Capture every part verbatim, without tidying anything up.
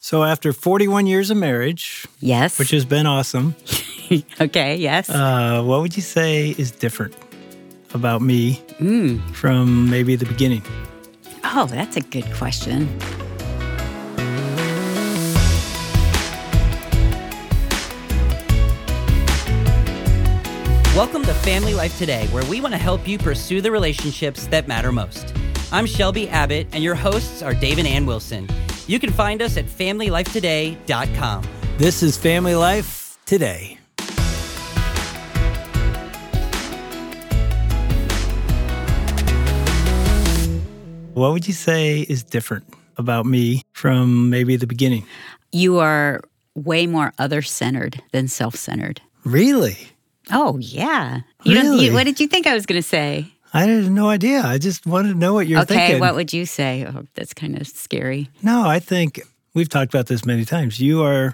So after forty-one years of marriage, Yes. which has been awesome, Okay, yes. uh, what would you say is different about me mm. from maybe the beginning? Oh, that's a good question. Welcome to Family Life Today, where we want to help you pursue the relationships that matter most. I'm Shelby Abbott, and your hosts are Dave and Ann Wilson. You can find us at family life today dot com. This is Family Life Today. What would you say is different about me from maybe the beginning? You are way more other-centered than self-centered. Really? Oh, yeah. You don't, Really? you, what did you think I was going to say? I had no idea. I just wanted to know what you're okay, thinking. what would you say? Oh, that's kind of scary. No, I think we've talked about this many times. You are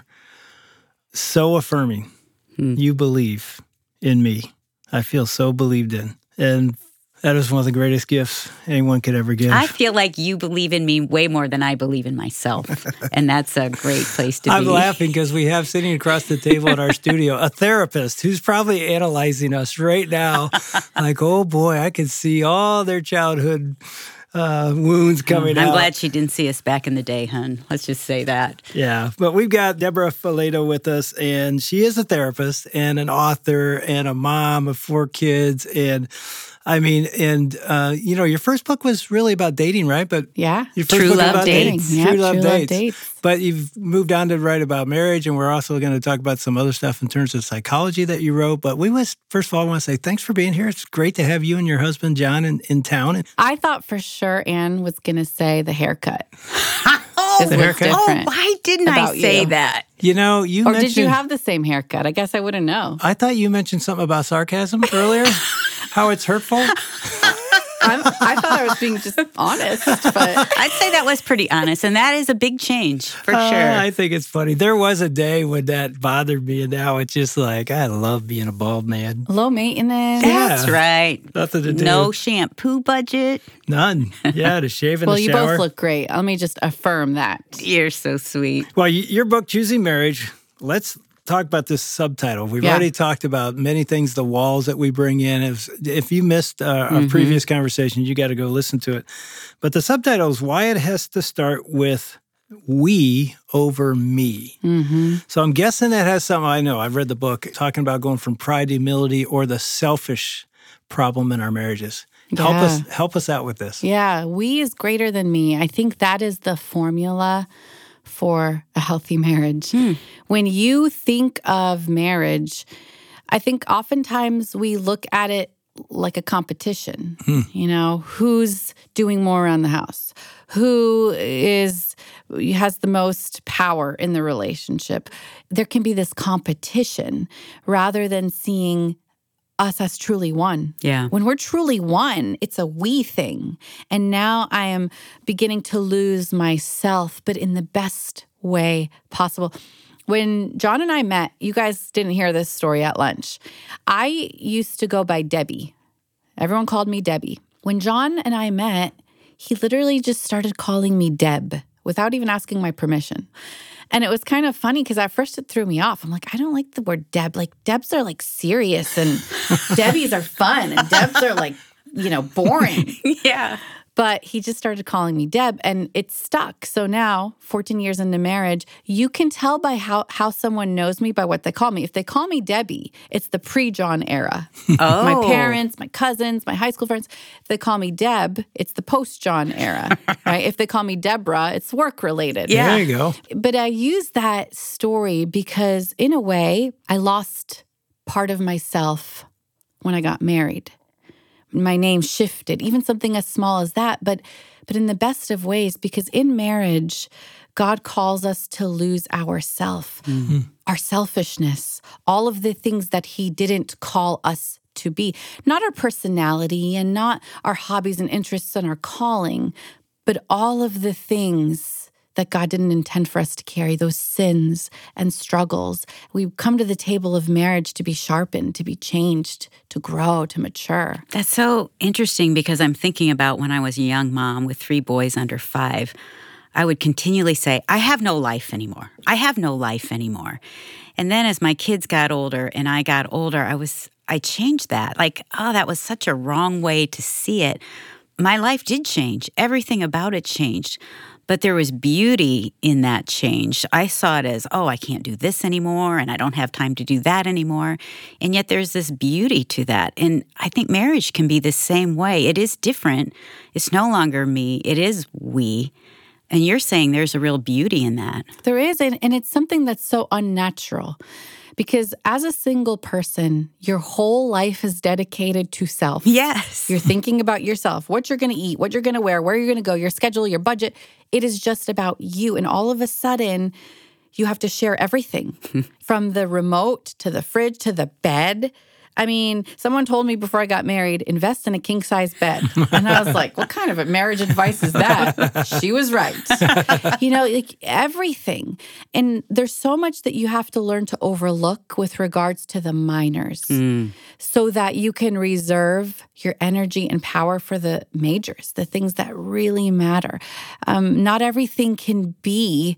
so affirming. Hmm. You believe in me. I feel so believed in. And that is one of the greatest gifts anyone could ever give. I feel like you believe in me way more than I believe in myself. And that's a great place to I'm be. laughing because we have sitting across the table at our studio a therapist who's probably analyzing us right now. Like, oh boy, I can see all their childhood uh, wounds coming I'm out. glad she didn't see us back in the day, hun. Let's just say that. Yeah, but we've got Deborah Faledo with us, and she is a therapist and an author and a mom of four kids. And I mean, and, uh, you know, your first book was really about dating, right? But Yeah. your first True book Love about Dating. dates. Yeah, True Love True Love Dates. Dates. But you've moved on to write about marriage, and we're also going to talk about some other stuff in terms of psychology that you wrote. But we was, first of all, I want to say thanks for being here. It's great to have you and your husband, John, in, in town. I thought for sure Anne was going to say the haircut. Oh, Is The what's haircut? oh, different why didn't I about say you. that? You know, you Or mentioned... did you have the same haircut? I guess I wouldn't know. I thought you mentioned something about sarcasm earlier, how it's hurtful. I'm, I thought I was being just honest, but I'd say that was pretty honest, and that is a big change for Uh, sure. I think it's funny. There was a day when that bothered me, and now it's just like, I love being a bald man. low maintenance. Yeah. That's right. Nothing to do. No shampoo budget. None. Yeah, to shave in Well, the you shower. both look great. Let me just affirm that. You're so sweet. Well, y- your book, Choosing Marriage, let's talk about this subtitle. We've Yeah. already talked about many things, the walls that we bring in. If, if you missed uh, our previous conversation, you got to go listen to it. But the subtitle is Why It Has to Start with We Over Me. Mm-hmm. So I'm guessing that has something, I know, I've read the book, talking about going from pride to humility or the selfish problem in our marriages. Help Yeah. us help us out with this. Yeah, we is greater than me. I think that is the formula for a healthy marriage. When you think of marriage, I think oftentimes we look at it like a competition. You know, who's doing more around the house? Who is has the most power in the relationship? There can be this competition rather than seeing us as truly one. Yeah. When we're truly one, it's a we thing. And now I am beginning to lose myself, but in the best way possible. When John and I met, you guys didn't hear this story at lunch. I used to go by Debbie. Everyone called me Debbie. When John and I met, he literally just started calling me Deb without even asking my permission. And it was kind of funny because at first it threw me off. I'm like, I don't like the word Deb. Like, Debs are like serious and Debbies are fun and Debs are like, you know, boring. Yeah. But he just started calling me Deb and it stuck. So now, fourteen years into marriage, you can tell by how, how someone knows me by what they call me. If they call me Debbie, it's the pre-John era. Oh. My parents, my cousins, my high school friends. If they call me Deb, it's the post-John era, right? If they call me Deborah, it's work-related. Yeah. There you go. But I use that story because in a way, I lost part of myself when I got married. My name shifted, even something as small as that, but but in the best of ways, because in marriage, God calls us to lose ourself, mm-hmm. our selfishness, all of the things that he didn't call us to be, not our personality and not our hobbies and interests and our calling, but all of the things that God didn't intend for us to carry, those sins and struggles. We come to the table of marriage to be sharpened, to be changed, to grow, to mature. That's so interesting because I'm thinking about when I was a young mom with three boys under five. I would continually say, I have no life anymore. I have no life anymore. And then as my kids got older and I got older, I was, I changed that. Like, oh, that was such a wrong way to see it. My life did change. Everything about it changed. But there was beauty in that change. I saw it as, oh, I can't do this anymore, and I don't have time to do that anymore. And yet there's this beauty to that. And I think marriage can be the same way. It is different. It's no longer me. It is we. And you're saying there's a real beauty in that. There is, and, and it's something that's so unnatural. Because as a single person, your whole life is dedicated to self. Yes. You're thinking about yourself, what you're going to eat, what you're going to wear, where you're going to go, your schedule, your budget. It is just about you. And all of a sudden, you have to share everything from the remote to the fridge to the bed. I mean, someone told me before I got married, invest in a king-size bed. And I was like, what kind of marriage advice is that? She was right. You know, like everything. And there's so much that you have to learn to overlook with regards to the minors mm. so that you can reserve your energy and power for the majors, the things that really matter. Um, not everything can be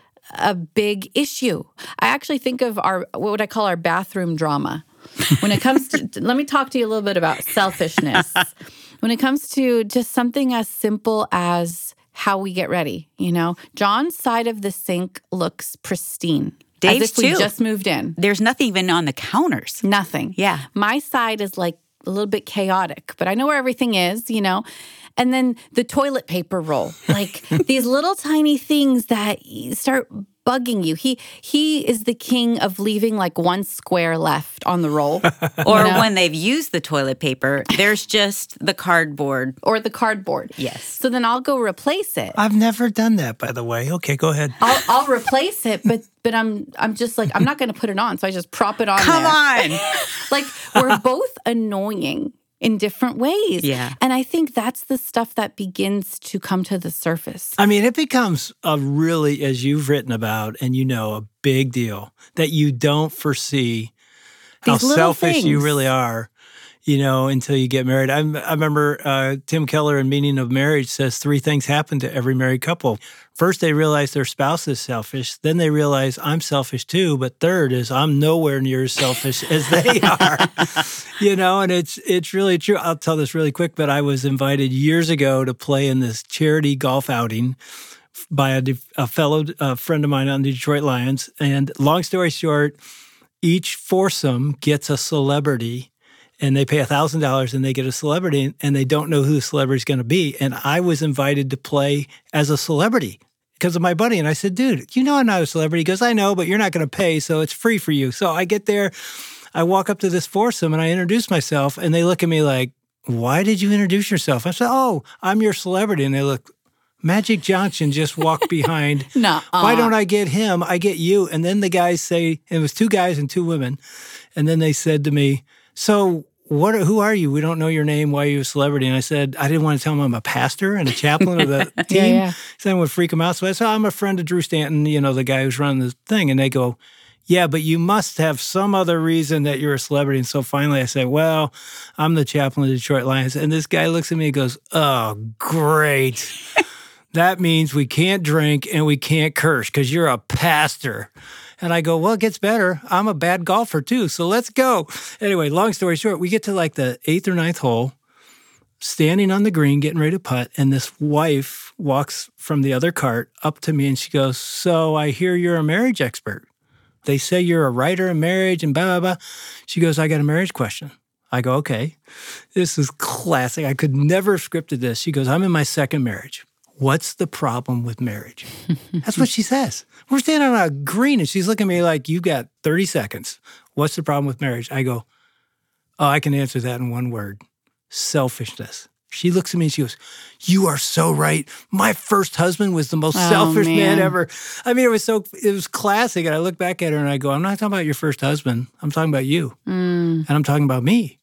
a big issue. I actually think of our, what would I call our bathroom drama. When it comes to, let me talk to you a little bit about selfishness. When it comes to just something as simple as how we get ready, you know, John's side of the sink looks pristine. Dave's as if we too. just moved in. There's nothing even on the counters. Nothing. Yeah. My side is like a little bit chaotic, but I know where everything is, you know. And then the toilet paper roll, like these little tiny things that start bugging you. He he is the king of leaving like one square left on the roll. Or you know? When they've used the toilet paper, there's just the cardboard. Or the cardboard. Yes. So then I'll go replace it. I've never done that, by the way. Okay, go ahead. I'll, I'll replace it, but but I'm I'm just like, I'm not going to put it on, so I just prop it on Come there. on. Like, we're both annoying in different ways. Yeah. And I think that's the stuff that begins to come to the surface. I mean, it becomes a really, as you've written about, and you know, a big deal that you don't foresee how These little selfish things. you really are, you know, until you get married. I, I remember uh, Tim Keller in Meaning of Marriage says three things happen to every married couple. First, they realize their spouse is selfish. Then they realize I'm selfish too. But third is I'm nowhere near as selfish as they are. You know, and it's it's really true. I'll tell this really quick, but I was invited years ago to play in this charity golf outing by a, a fellow a friend of mine on the Detroit Lions. And long story short, each foursome gets a celebrity. And they pay one thousand dollars and they get a celebrity, and they don't know who the celebrity is going to be. And I was invited to play as a celebrity because of my buddy. And I said, dude, you know I'm not a celebrity. He goes, I know, but you're not going to pay, so it's free for you. So I get there, I walk up to this foursome, and I introduce myself, and they look at me like, why did you introduce yourself? I said, oh, I'm your celebrity. And they look, Magic Johnson just walked behind. Nuh-uh. Why don't I get him? I get you. And then the guys say, and it was two guys and two women, and then they said to me, so what? Who are you? We don't know your name. Why are you a celebrity? And I said, I didn't want to tell them I'm a pastor and a chaplain of the team. yeah, yeah. So I would freak them out. So I said, I'm a friend of Drew Stanton, you know, the guy who's running the thing. And they go, yeah, but you must have some other reason that you're a celebrity. And so finally I said, well, I'm the chaplain of the Detroit Lions. And this guy looks at me and goes, oh, great. That means we can't drink and we can't curse because you're a pastor. And I go, well, it gets better. I'm a bad golfer too, so let's go. Anyway, long story short, we get to like the eighth or ninth hole, standing on the green, getting ready to putt, and this wife walks from the other cart up to me and she goes, so I hear you're a marriage expert. They say you're a writer in marriage and blah, blah, blah. She goes, I got a marriage question. I go, okay. This is classic. I could never have scripted this. She goes, I'm in my second marriage. What's the problem with marriage? That's what she says. We're standing on a green, and she's looking at me like, you got thirty seconds. What's the problem with marriage? I go, oh, I can answer that in one word. Selfishness. She looks at me and she goes, you are so right. My first husband was the most Oh, selfish man. man ever. I mean, it was so, it was classic. And I look back at her and I go, I'm not talking about your first husband. I'm talking about you. Mm. And I'm talking about me.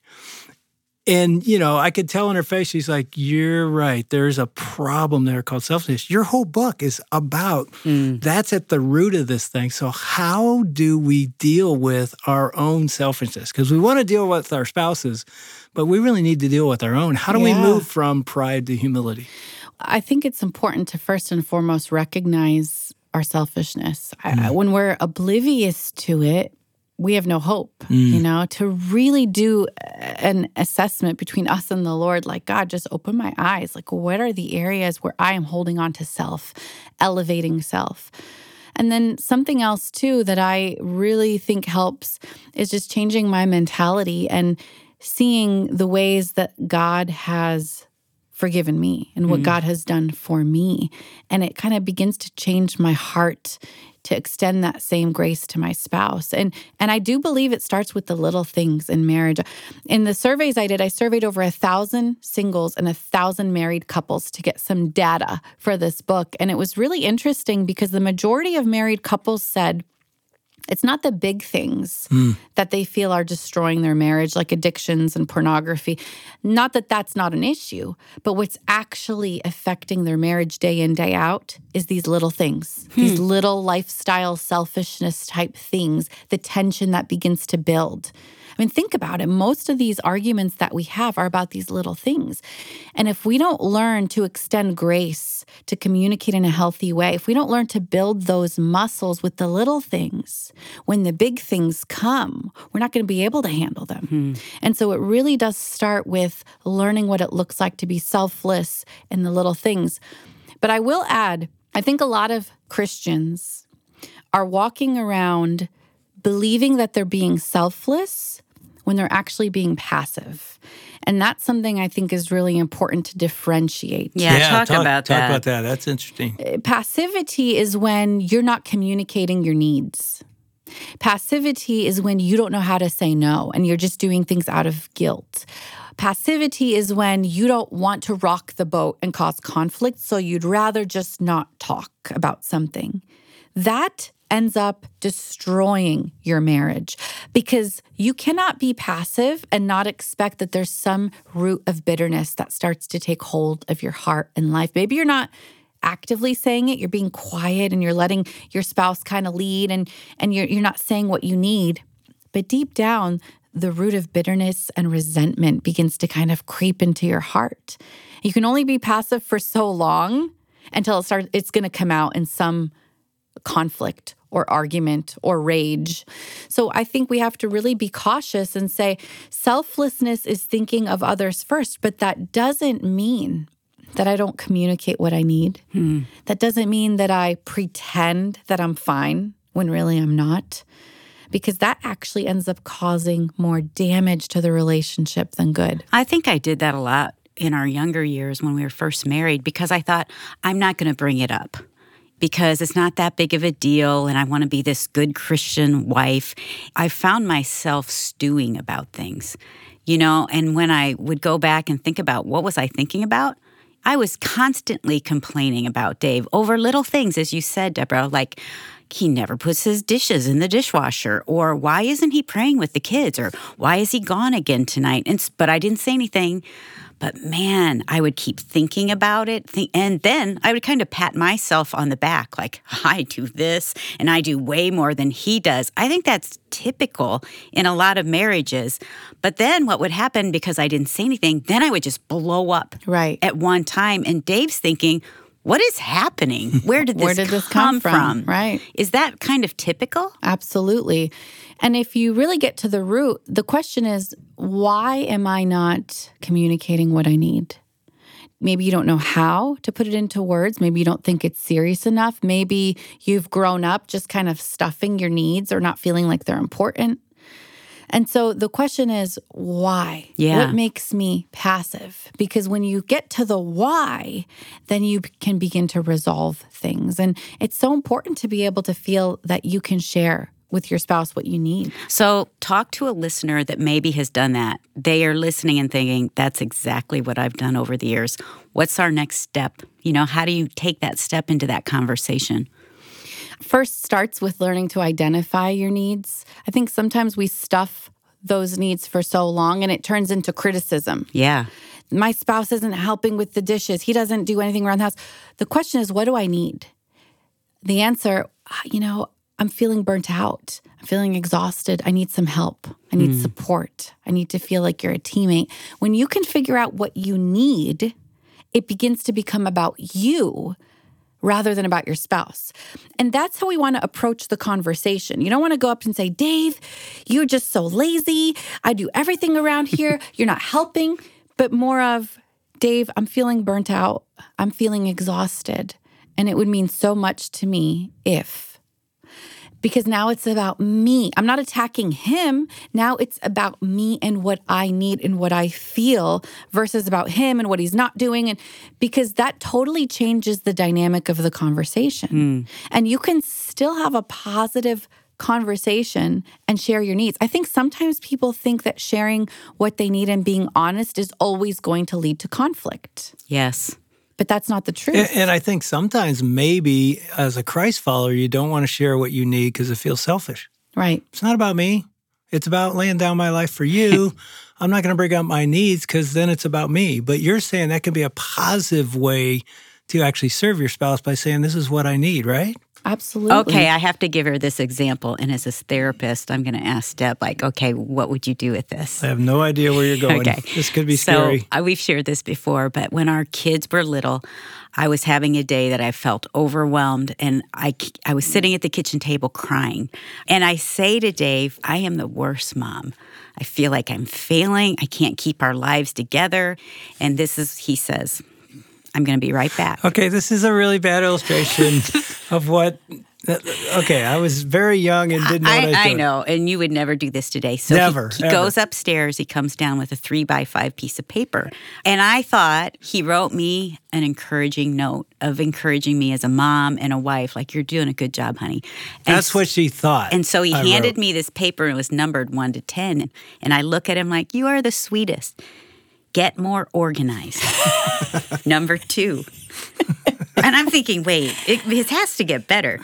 And, you know, I could tell in her face, she's like, you're right. There's a problem there called selfishness. Your whole book is about mm. that's at the root of this thing. So how do we deal with our own selfishness? Because we want to deal with our spouses, but we really need to deal with our own. How do yeah. we move from pride to humility? I think it's important to first and foremost recognize our selfishness. Mm. I, when we're oblivious to it, we have no hope, mm. you know, to really do an assessment between us and the Lord, like, God, just open my eyes. Like, what are the areas where I am holding on to self, elevating self? And then something else, too, that I really think helps is just changing my mentality and seeing the ways that God has forgiven me and what mm. God has done for me. And it kind of begins to change my heart to extend that same grace to my spouse. And and I do believe it starts with the little things in marriage. In the surveys I did, I surveyed over a thousand singles and a thousand married couples to get some data for this book. And it was really interesting because the majority of married couples said it's not the big things mm. that they feel are destroying their marriage, like addictions and pornography. Not that that's not an issue, but what's actually affecting their marriage day in, day out is these little things, hmm. these little lifestyle selfishness type things, the tension that begins to build. I mean, think about it. Most of these arguments that we have are about these little things. And if we don't learn to extend grace, to communicate in a healthy way, if we don't learn to build those muscles with the little things, when the big things come, we're not going to be able to handle them. Hmm. And so it really does start with learning what it looks like to be selfless in the little things. But I will add, I think a lot of Christians are walking around believing that they're being selfless when they're actually being passive. And that's something I think is really important to differentiate. Yeah, yeah talk, talk about talk that. Talk about that. That's interesting. Passivity is when you're not communicating your needs. Passivity is when you don't know how to say no and you're just doing things out of guilt. Passivity is when you don't want to rock the boat and cause conflict, so you'd rather just not talk about something. That ends up destroying your marriage because you cannot be passive and not expect that there's some root of bitterness that starts to take hold of your heart and life. Maybe you're not actively saying it, you're being quiet and you're letting your spouse kind of lead and, and you're, you're not saying what you need. But deep down, the root of bitterness and resentment begins to kind of creep into your heart. You can only be passive for so long until it starts, it's going to come out in some conflict or argument or rage. So I think we have to really be cautious and say selflessness is thinking of others first, but that doesn't mean that I don't communicate what I need. Hmm. That doesn't mean that I pretend that I'm fine when really I'm not, because that actually ends up causing more damage to the relationship than good. I think I did that a lot in our younger years when we were first married because I thought, I'm not going to bring it up, because it's not that big of a deal and I want to be this good Christian wife. I found myself stewing about things, you know, and when I would go back and think about what was I thinking about, I was constantly complaining about Dave over little things, as you said, Deborah, like he never puts his dishes in the dishwasher, or why isn't he praying with the kids, or why is he gone again tonight? And but I didn't say anything. But man, I would keep thinking about it. Think, and then I would kind of pat myself on the back, like, I do this and I do way more than he does. I think that's typical in a lot of marriages. But then what would happen, because I didn't say anything, then I would just blow up right at one time. And Dave's thinking, what is happening? Where did this, Where did this come, come from? from? Right. Is that kind of typical? Absolutely. And if you really get to the root, the question is, why am I not communicating what I need? Maybe you don't know how to put it into words. Maybe you don't think it's serious enough. Maybe you've grown up just kind of stuffing your needs or not feeling like they're important. And so the question is, why? Yeah. What makes me passive? Because when you get to the why, then you can begin to resolve things. And it's so important to be able to feel that you can share with your spouse what you need. So talk to a listener that maybe has done that. They are listening and thinking, that's exactly what I've done over the years. What's our next step? You know, how do you take that step into that conversation? First starts with learning to identify your needs. I think sometimes we stuff those needs for so long and it turns into criticism. Yeah. My spouse isn't helping with the dishes. He doesn't do anything around the house. The question is, what do I need? The answer, you know, I'm feeling burnt out. I'm feeling exhausted. I need some help. I need mm. support. I need to feel like you're a teammate. When you can figure out what you need it begins to become about you rather than about your spouse. And that's how we want to approach the conversation. You don't want to go up and say, Dave, you're just so lazy. I do everything around here. You're not helping. But more of, Dave, I'm feeling burnt out. I'm feeling exhausted. And it would mean so much to me if... Because now it's about me. I'm not attacking him. Now it's about me and what I need and what I feel versus about him and what he's not doing. And because that totally changes the dynamic of the conversation. Mm. And you can still have a positive conversation and share your needs. I think sometimes people think that sharing what they need and being honest is always going to lead to conflict. Yes. But that's not the truth. And, and I think sometimes maybe as a Christ follower, you don't want to share what you need because it feels selfish. Right. It's not about me. It's about laying down my life for you. I'm not going to bring up my needs because then it's about me. But you're saying that can be a positive way to actually serve your spouse by saying, this is what I need, right? Absolutely. Okay, I have to give her this example. And as a therapist, I'm going to ask Deb, like, okay, what would you do with this? I have no idea where you're going. Okay. This could be scary. So uh, we've shared this before, but when our kids were little, I was having a day that I felt overwhelmed, and I, I was sitting at the kitchen table crying. And I say to Dave, I am the worst mom. I feel like I'm failing. I can't keep our lives together. And this is, he says, I'm going to be right back. Okay, this is a really bad illustration of what... Okay, I was very young and didn't know I, what I was I doing. know, and you would never do this today. So Never, he, he ever. goes upstairs, he comes down with a three by five piece of paper. And I thought he wrote me an encouraging note of encouraging me as a mom and a wife, like, you're doing a good job, honey. And That's what she thought. And so he I handed wrote. me this paper, and it was numbered one to ten. And, and I look at him like, you are the sweetest. Get more organized. Number two. And I'm thinking, wait, it, it has to get better.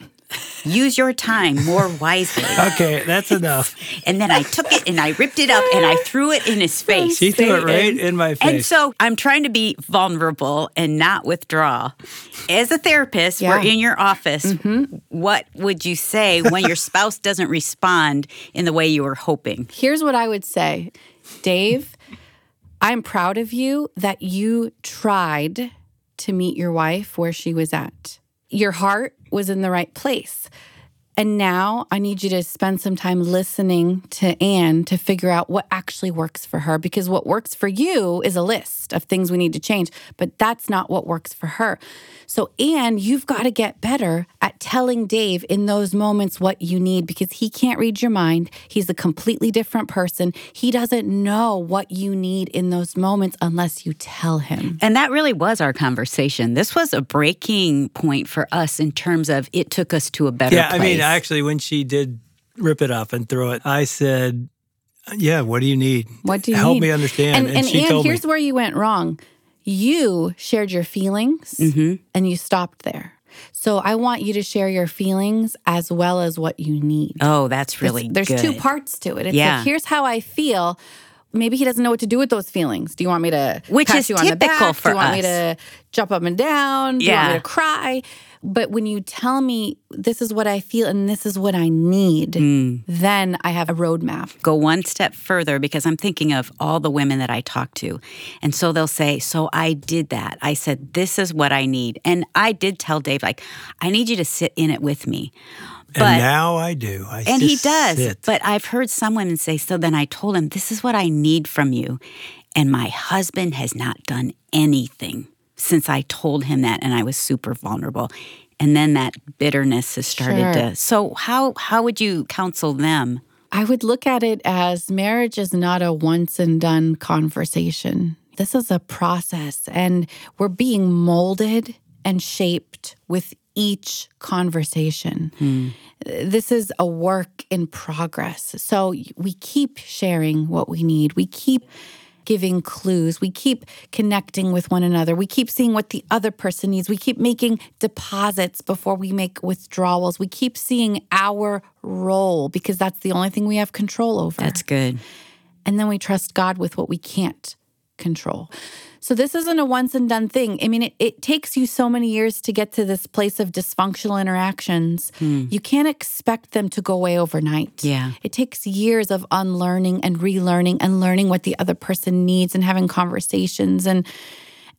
Use your time more wisely. Okay, that's enough. And then I took it and I ripped it up and I threw it in his face. She threw it right in my face. And so I'm trying to be vulnerable and not withdraw. As a therapist, Yeah. we're in your office. Mm-hmm. What would you say when your spouse doesn't respond in the way you were hoping? Here's what I would say. Dave, I'm proud of you that you tried to meet your wife where she was at. Your heart was in the right place. And now I need you to spend some time listening to Anne to figure out what actually works for her. Because what works for you is a list of things we need to change, but that's not what works for her. So Anne, you've got to get better at telling Dave in those moments what you need, because he can't read your mind. He's a completely different person. He doesn't know what you need in those moments unless you tell him. And that really was our conversation. This was a breaking point for us in terms of it took us to a better yeah, place. I mean, actually, when she did rip it up and throw it, I said, yeah, what do you need? What do you Help need? me understand. And, And, and she Anne, told here's me. where you went wrong. You shared your feelings Mm-hmm. and you stopped there. So I want you to share your feelings as well as what you need. Oh, that's really There's good. two parts to it. It's Yeah. like, here's how I feel. Maybe he doesn't know what to do with those feelings. Do you want me to Which pat is you on the typical back? for Do you want us. me to jump up and down? Do you want Yeah. me to cry? But when you tell me this is what I feel and this is what I need, Mm. then I have a roadmap. Go one step further, because I'm thinking of all the women that I talk to. And so they'll say, so I did that. I said, this is what I need. And I did tell Dave, like, I need you to sit in it with me. But, and now I do. I and he just does. sit. But I've heard some women say, so then I told him, this is what I need from you. And my husband has not done anything since I told him that, and I was super vulnerable. And then that bitterness has started Sure. to. So how how would you counsel them? I would look at it as marriage is not a once and done conversation. This is a process, and we're being molded and shaped with each conversation. Hmm. This is a work in progress. So we keep sharing what we need. We keep giving clues. We keep connecting with one another. We keep seeing what the other person needs. We keep making deposits before we make withdrawals. We keep seeing our role, because that's the only thing we have control over. That's good. And then we trust God with what we can't control. So this isn't a once and done thing. I mean, it, it takes you so many years to get to this place of dysfunctional interactions. Hmm. You can't expect them to go away overnight. Yeah. It takes years of unlearning and relearning and learning what the other person needs and having conversations. And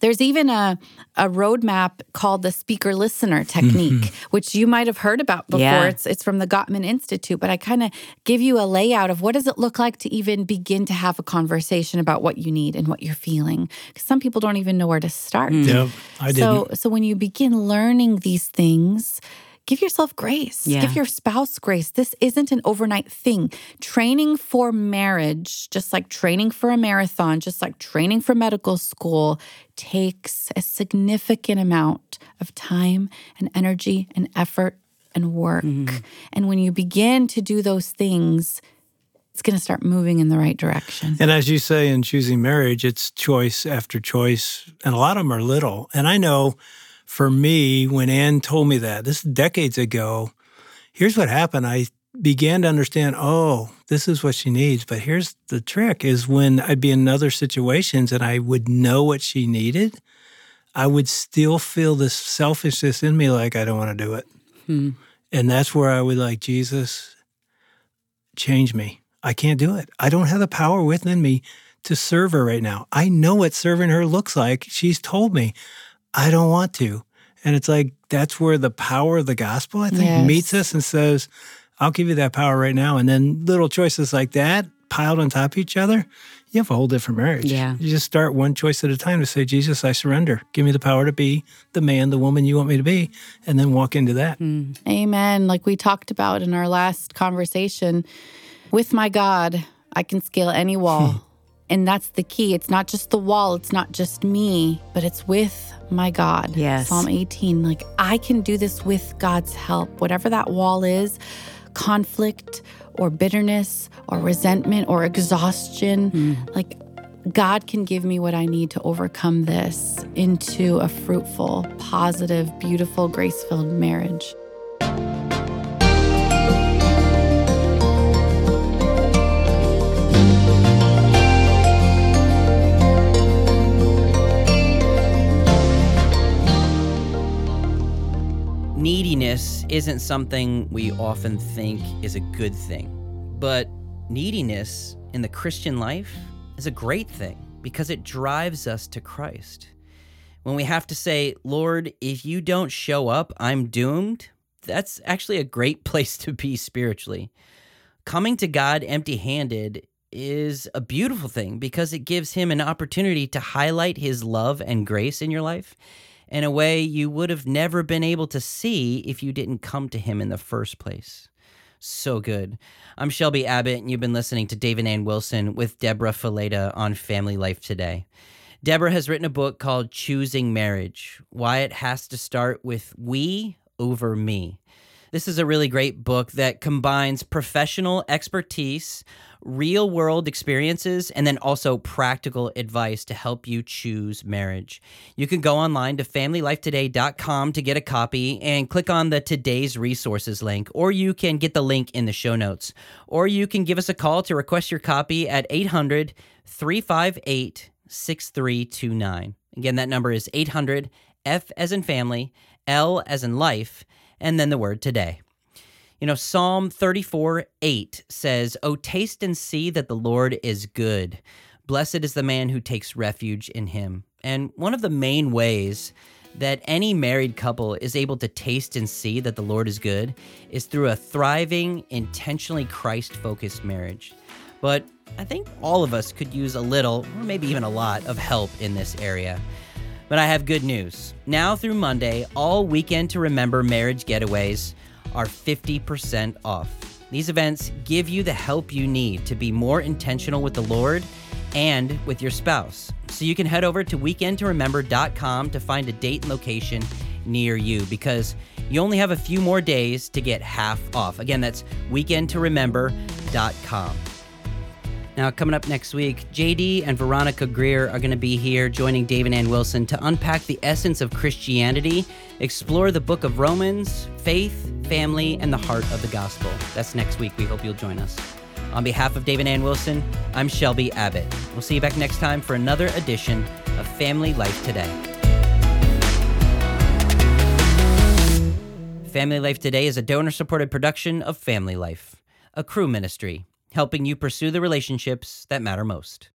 There's even a, a roadmap called the speaker listener technique, mm-hmm. which you might have heard about before. Yeah. It's it's from the Gottman Institute, but I kind of give you a layout of what does it look like to even begin to have a conversation about what you need and what you're feeling. Because some people don't even know where to start. Mm. Yeah, I so, didn't. So when you begin learning these things, give yourself grace. Yeah. Give your spouse grace. This isn't an overnight thing. Training for marriage, just like training for a marathon, just like training for medical school, takes a significant amount of time and energy and effort and work. Mm-hmm. And when you begin to do those things, it's going to start moving in the right direction. And as you say, in choosing marriage, it's choice after choice. And a lot of them are little. And I know for me, when Ann told me that, this is decades ago, here's what happened. I began to understand, oh, this is what she needs. But here's the trick, is when I'd be in other situations and I would know what she needed, I would still feel this selfishness in me, like I don't want to do it. Hmm. And that's where I would like, Jesus, change me. I can't do it. I don't have the power within me to serve her right now. I know what serving her looks like. She's told me. I don't want to. And it's like, that's where the power of the gospel, I think, yes. meets us and says, I'll give you that power right now. And then little choices like that piled on top of each other, you have a whole different marriage. Yeah. You just start one choice at a time to say, Jesus, I surrender. Give me the power to be the man, the woman you want me to be, and then walk into that. Mm. Amen. Like we talked about in our last conversation, with my God, I can scale any wall. Hmm. And that's the key. It's not just the wall. It's not just me, but it's with my God. Yes. Psalm eighteen, like I can do this with God's help. Whatever that wall is, conflict or bitterness or resentment or exhaustion, mm. like God can give me what I need to overcome this into a fruitful, positive, beautiful, grace-filled marriage. Neediness isn't something we often think is a good thing, but neediness in the Christian life is a great thing because it drives us to Christ. When we have to say, Lord, if you don't show up, I'm doomed, that's actually a great place to be spiritually. Coming to God empty-handed is a beautiful thing because it gives him an opportunity to highlight his love and grace in your life in a way you would have never been able to see if you didn't come to him in the first place. So good. I'm Shelby Abbott, and you've been listening to Dave and Ann Wilson with Deborah Fileta on Family Life Today. Deborah has written a book called Choosing Marriage, Why It Has to Start with We Over Me. This is a really great book that combines professional expertise, real-world experiences, and then also practical advice to help you choose marriage. You can go online to family life today dot com to get a copy and click on the Today's Resources link, or you can get the link in the show notes. Or you can give us a call to request your copy at eight hundred, three five eight, six three two nine. Again, that number is eight hundred, F as in family, L as in life, and then the word today. You know, Psalm thirty-four eight says, "Oh, taste and see that the Lord is good. Blessed is the man who takes refuge in him." And one of the main ways that any married couple is able to taste and see that the Lord is good is through a thriving, intentionally Christ-focused marriage. But I think all of us could use a little, or maybe even a lot, of help in this area. But I have good news. Now through Monday, all Weekend to Remember marriage getaways are fifty percent off. These events give you the help you need to be more intentional with the Lord and with your spouse. So you can head over to weekend to remember dot com to find a date and location near you, because you only have a few more days to get half off. Again, that's weekend to remember dot com. Now, coming up next week, J D and Veronica Greer are going to be here joining Dave and Ann Wilson to unpack the essence of Christianity, explore the book of Romans, faith, family, and the heart of the gospel. That's next week. We hope you'll join us. On behalf of Dave and Ann Wilson, I'm Shelby Abbott. We'll see you back next time for another edition of Family Life Today. Family Life Today is a donor-supported production of Family Life, a Cru ministry, helping you pursue the relationships that matter most.